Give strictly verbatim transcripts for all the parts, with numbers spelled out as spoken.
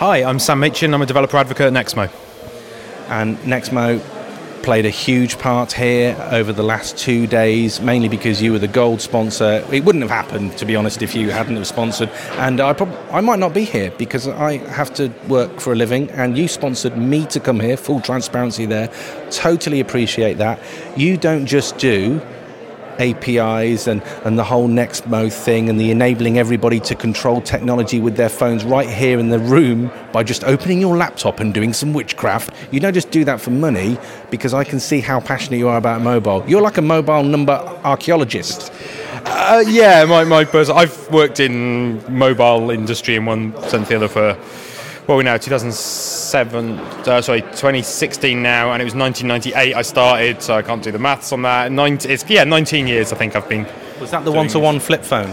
Hi, I'm Sam Machin. I'm a developer advocate at Nexmo. And Nexmo played a huge part here over the last two days, mainly because you were the gold sponsor. It wouldn't have happened, to be honest, if you hadn't have sponsored. And I, prob- I might not be here because I have to work for a living, and you sponsored me to come here, full transparency there. Totally appreciate that. You don't just do A P Is and, and the whole Nexmo thing and the enabling everybody to control technology with their phones right here in the room by just opening your laptop and doing some witchcraft. You don't just do that for money, because I can see how passionate you are about mobile. You're like a mobile number archaeologist. Uh, yeah, my, my person. I've worked in mobile industry in one sense or the other for, what are we now, two thousand seven, uh, sorry, twenty sixteen now, and it was nineteen ninety-eight I started, so I can't do the maths on that. nineteen, it's, yeah, nineteen years I think I've been. Was that the one-to-one flip phone?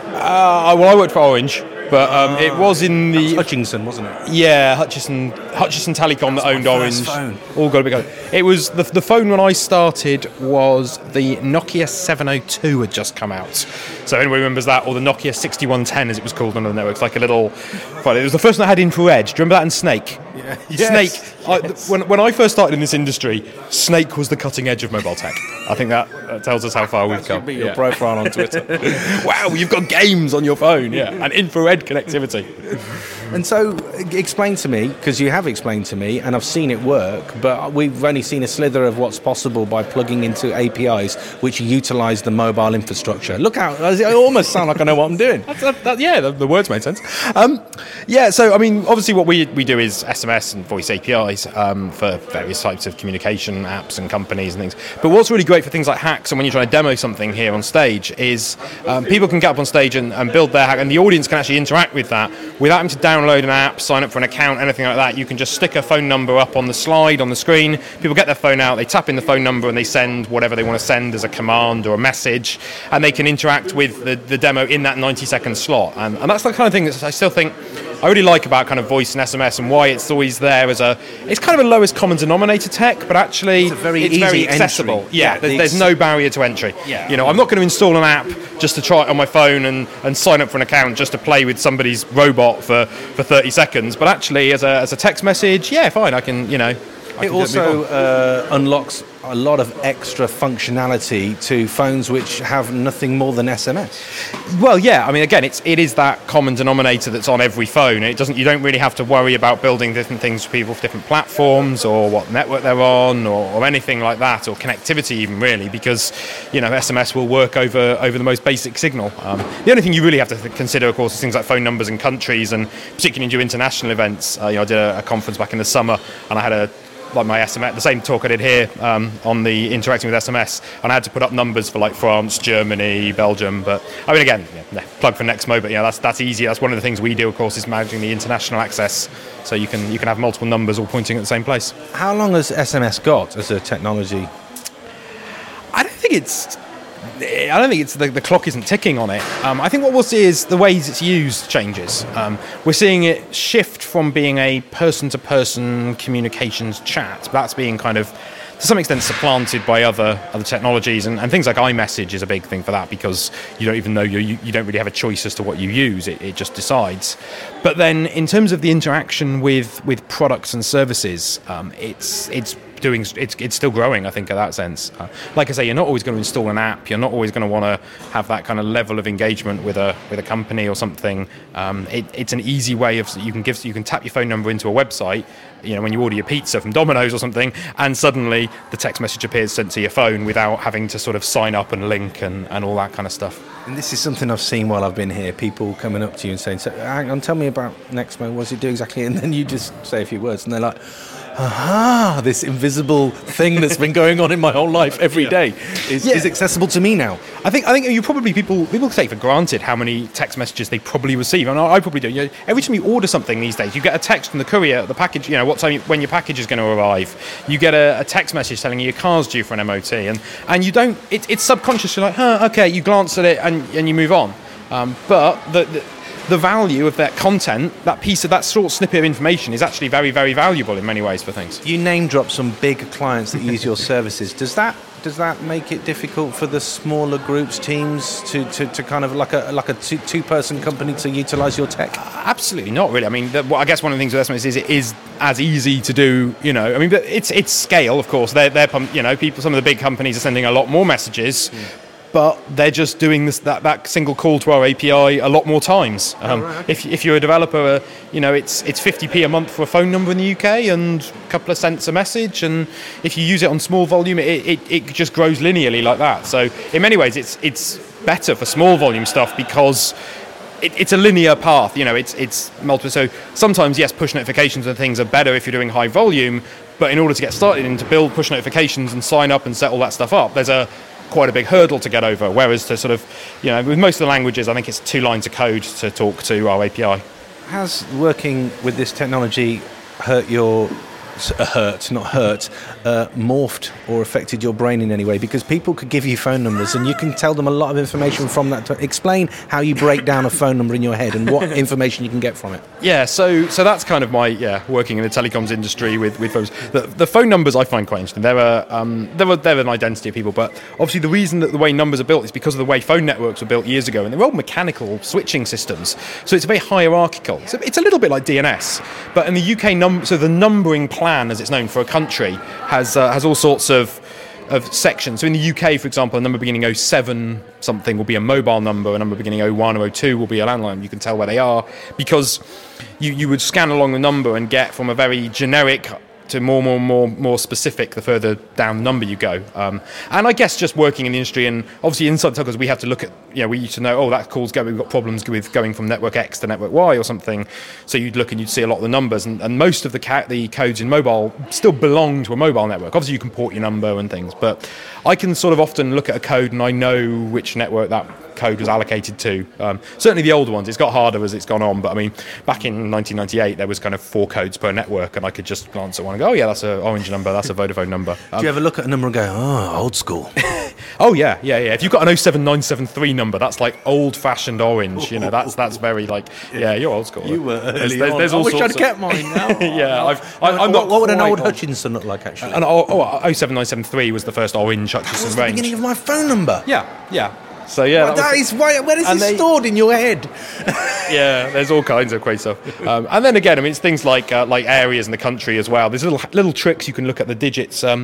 Uh, well, I worked for Orange, but um, it was in the... That was Hutchinson, wasn't it? Yeah, Hutchison, Hutchison Telecom that owned Orange. Phone. All got a big. It was the the phone when I started was the Nokia seven oh two had just come out. So anyone remembers that, or the Nokia sixty-one ten as it was called on the network? It's like a little. Well, it was the first one that had infrared. Do you remember that in Snake? Yeah. Snake. Yes. I, when when I first started in this industry, Snake was the cutting edge of mobile tech. I think that, that tells us how far we've come. Be your Yeah. profile on Twitter. Wow, you've got games on your phone, yeah, and infrared connectivity. And so, explain to me, because you have explained to me, and I've seen it work, but we've only seen a slither of what's possible by plugging into A P Is which utilise the mobile infrastructure. Look out, I almost sound like I know what I'm doing. That's, that, that, yeah, the, the words made sense. Um, yeah, so, I mean, obviously what we we do is S M S and voice A P Is um, for various types of communication apps and companies and things. But what's really great for things like hacks and when you're trying to demo something here on stage is um, people can get up on stage and, and build their hack, and the audience can actually interact with that without having to download an app, sign up for an account, anything like that. You can just stick a phone number up on the slide on the screen. People get their phone out, they tap in the phone number, and they send whatever they want to send as a command or a message, and they can interact with the, the demo in that ninety second slot. And, and that's the kind of thing that I still think I really like about kind of voice and S M S, and why it's always there as a, it's kind of a lowest common denominator tech, but actually it's, a very, it's easy very accessible. Entry. Yeah, yeah there's, the there's no barrier to entry. Yeah. You know, I'm not going to install an app just to try it on my phone and, and sign up for an account just to play with somebody's robot for, for thirty seconds. But actually, as a as a text message, yeah, fine, I can, you know. I it can also uh, unlocks a lot of extra functionality to phones which have nothing more than S M S. Well, yeah, I mean, again, it's it is that common denominator that's on every phone. It doesn't. You don't really have to worry about building different things for people for different platforms or what network they're on or, or anything like that, or connectivity even really, because you know S M S will work over over the most basic signal. Um, the only thing you really have to th- consider, of course, is things like phone numbers and countries, and particularly do international events. Uh, you know, I did a, a conference back in the summer, and I had a like my S M S, the same talk I did here um, on the interacting with S M S, and I had to put up numbers for like France, Germany, Belgium. But I mean, again, yeah, yeah, plug for Nexmo, but yeah, that's that's easy. That's one of the things we do, of course, is managing the international access, so you can you can have multiple numbers all pointing at the same place. How long has S M S got as a technology? I don't think it's. I don't think it's the, the clock isn't ticking on it. Um, I think what we'll see is the ways it's used changes. Um, we're seeing it shift from being a person-to-person communications chat. That's being kind of, to some extent, supplanted by other other technologies, and, and things like iMessage is a big thing for that, because you don't even know you you don't really have a choice as to what you use. It, it just decides. But then, in terms of the interaction with with products and services, um, it's it's. Doing it's it's still growing, I think, in that sense. Uh, like I say, you're not always going to install an app. You're not always going to want to have that kind of level of engagement with a with a company or something. Um, it, it's an easy way of you can give you can tap your phone number into a website. You know, when you order your pizza from Domino's or something, and suddenly the text message appears sent to your phone without having to sort of sign up and link and, and all that kind of stuff. And this is something I've seen while I've been here. People coming up to you and saying, so, "Hang on, tell me about Nexmo. What does it do exactly?" And then you just say a few words, and they're like, aha, this invisible thing that's been going on in my whole life every day is, Yeah. is accessible to me now. I think I think you probably people people take for granted how many text messages they probably receive, and I, I probably do. You know, every time you order something these days, you get a text from the courier, the package. You know, what time you, when your package is going to arrive. You get a, a text message telling you your car's due for an M O T, and and you don't. It, it's subconscious. You're like, huh, okay. You glance at it and and you move on. Um, but the, the the value of that content, that piece of that short snippet of information, is actually very, very valuable in many ways for things. You name drop some big clients that use your services. Does that does that make it difficult for the smaller groups, teams, to, to, to kind of like a like a two, two-person company to utilise your tech? Absolutely not, really. I mean, the, well, I guess one of the things with S M S is it is as easy to do. You know, I mean, but it's it's scale, of course. They're they're you know, people. Some of the big companies are sending a lot more messages. Mm. But they're just doing this that, that single call to our A P I a lot more times. Um, oh, right, okay. If if you're a developer, uh, you know it's it's fifty p a month for a phone number in the U K and a couple of cents a message. And if you use it on small volume, it, it, it just grows linearly like that. So in many ways, it's it's better for small volume stuff because it, it's a linear path. You know, it's it's multiple. So sometimes yes, push notifications and things are better if you're doing high volume. But in order to get started and to build push notifications and sign up and set all that stuff up, there's a quite a big hurdle to get over, whereas to sort of, you know, with most of the languages, I think it's two lines of code to talk to our A P I. Has working with this technology hurt your, uh, hurt, not hurt, uh, morphed or affected your brain in any way? Because people could give you phone numbers and you can tell them a lot of information from that. To explain how you break down a phone number in your head and what information you can get from it. Yeah, so so that's kind of my, yeah, working in the telecoms industry with, with phones. The, the phone numbers I find quite interesting. They're, a, um, they're, a, they're an identity of people, but obviously the reason that the way numbers are built is because of the way phone networks were built years ago, and they're all mechanical switching systems. So it's very hierarchical. So it's a little bit like D N S, but in the U K, num- so the numbering plan, as it's known for a country, has uh, has all sorts of of sections. So in the U K, for example, a number beginning oh seven something will be a mobile number, a number beginning oh one or oh two will be a landline. You can tell where they are because you, you would scan along the number and get from a very generic to more, more, more, more specific the further down the number you go. Um, and I guess just working in the industry, and obviously inside telcos, we have to look at, you know, we used to know, oh, that call's going, we've got problems with going from network X to network Y or something. So you'd look and you'd see a lot of the numbers, and, and most of the ca- the codes in mobile still belong to a mobile network. Obviously you can port your number and things, but I can sort of often look at a code and I know which network that code was allocated to. Um, certainly the older ones, it's got harder as it's gone on, but I mean, back in nineteen ninety-eight, there was kind of four codes per network, and I could just glance at one and go, oh yeah, that's an Orange number, that's a Vodafone number. Um, Do you ever look at a number and go, oh, old school? Oh yeah, yeah, yeah. If you've got an oh seven nine seven three number, that's like old-fashioned Orange. You know, that's that's very like, yeah, you're old school. You were early there's, there's, on. there's I all wish sorts I'd kept mine now. Yeah, I've, I, no, I'm what, not. What would an old on. Hutchinson look like, actually? An, oh, oh, oh seven nine seven three was the first Orange Hutchinson that was the range. beginning of my phone number. Yeah, yeah. So yeah, well, that that was, is why, where is it they, stored in your head? Yeah, there's all kinds of crazy stuff. Um, and then again, I mean, it's things like uh, like areas in the country as well. There's little little tricks you can look at the digits. Um,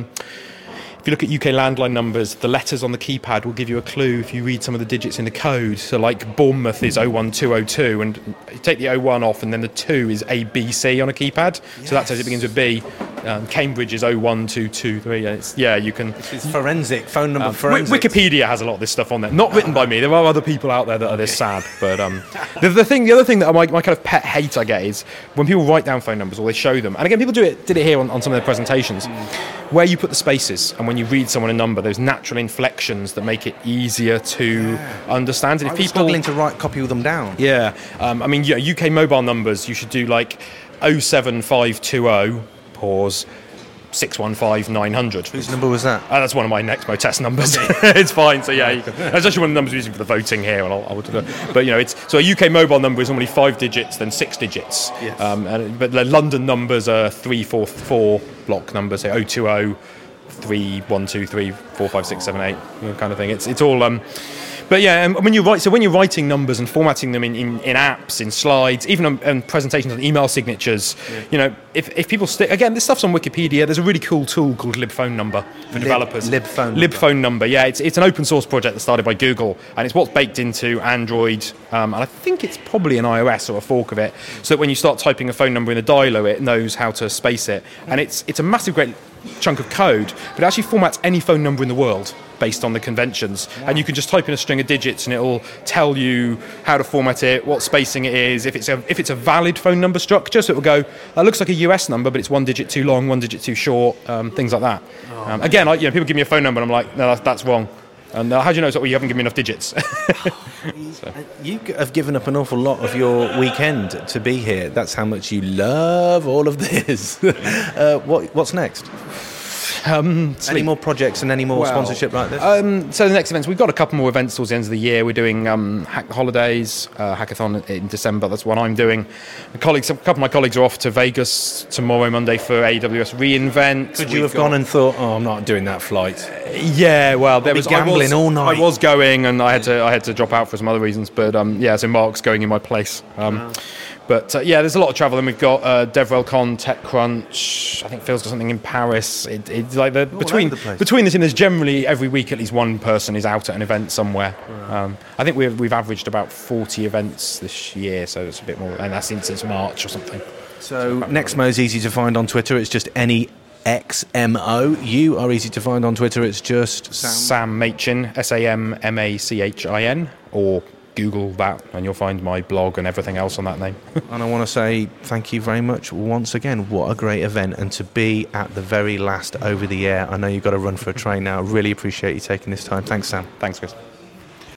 if you look at U K landline numbers, the letters on the keypad will give you a clue if you read some of the digits in the code. So like Bournemouth is oh one two oh two, and you take the oh one off, and then the two is A B C on a keypad. Yes. So that says it begins with B. Um, Cambridge is oh one two two three. It's, yeah, you can. It's forensic phone number. Um, forensic. Wikipedia has a lot of this stuff on there. Not written by me. There are other people out there that are this sad. But um, the, the thing, the other thing that my, my kind of pet hate I get is when people write down phone numbers or they show them. And again, people do it. Did it here on, on some of their presentations, mm. where you put the spaces, and when you read someone a number, there's natural inflections that make it easier to yeah. understand. And if I was people struggling to write, copy them down. Yeah, um, I mean, yeah, U K mobile numbers, you should do like oh seven five two oh. Pause, six one five nine hundred. Whose number was that? Uh, that's one of my Nexmo test numbers. Okay. It's fine. So yeah, you can, that's actually one of the numbers we're using for the voting here. And I'll, I'll do it. But you know, it's so a U K mobile number is normally five digits, then six digits. Yes. Um, and, but the London numbers are three four four block numbers. So oh two oh, three one two three four five six seven eight, you know, kind of thing. It's it's all. Um, But yeah, um, when you write, so when you're writing numbers and formatting them in, in, in apps, in slides, even on, on presentations and email signatures, yeah. you know, if, if people stick, again, this stuff's on Wikipedia. There's a really cool tool called libphone number for Lib, developers. Libphone number. Libphone number, yeah. It's it's an open source project that started by Google, and it's what's baked into Android, um, and I think it's probably an iOS or a fork of it, so that when you start typing a phone number in the dialer, it knows how to space it. And it's it's a massive, great chunk of code, but it actually formats any phone number in the world based on the conventions. Wow. And you can just type in a string of digits and it'll tell you how to format it, what spacing it is, if it's a if it's a valid phone number structure. So it will go, that looks like a U S number, but it's one digit too long, one digit too short, um, things like that. Oh, um, again, I, you know, people give me a phone number and I'm like, no, that's, that's wrong. And uh, how do you know? So, well, you haven't given me enough digits. So. You have given up an awful lot of your weekend to be here. That's how much you love all of this. uh, what, what's next? Um, Any sleep. more projects and any more Well, sponsorship like this? Um, so the next events, we've got a couple more events towards the end of the year. We're doing um, Hack the Holidays, uh, Hackathon in December. That's what I'm doing. My colleagues, a couple of my colleagues are off to Vegas tomorrow, Monday, for A W S reInvent. Could you have gone and thought, oh, I'm not doing that flight? Yeah, well, there be was gambling I was, all night. I was going, and I had to I had to drop out for some other reasons. But um, yeah, so Mark's going in my place. Um, Wow. But uh, yeah, there's a lot of travel, and we've got uh, DevRelCon, TechCrunch. I think Phil's got something in Paris. It, it's like the, between over the place. between the team, there's generally every week at least one person is out at an event somewhere. Um, I think we've we've averaged about forty events this year, so it's a bit more, and that's since since March or something. So Nexmo is easy to find on Twitter. It's just N E X M O. You are easy to find on Twitter. It's just Sam. Sam Machin, S A M M A C H I N, or Google that and you'll find my blog and everything else on that name. And I want to say thank you very much once again. What a great event, and to be at the very last over the air. I know you've got to run for a train now. Really appreciate you taking this time. Thanks, Sam. Thanks, Chris.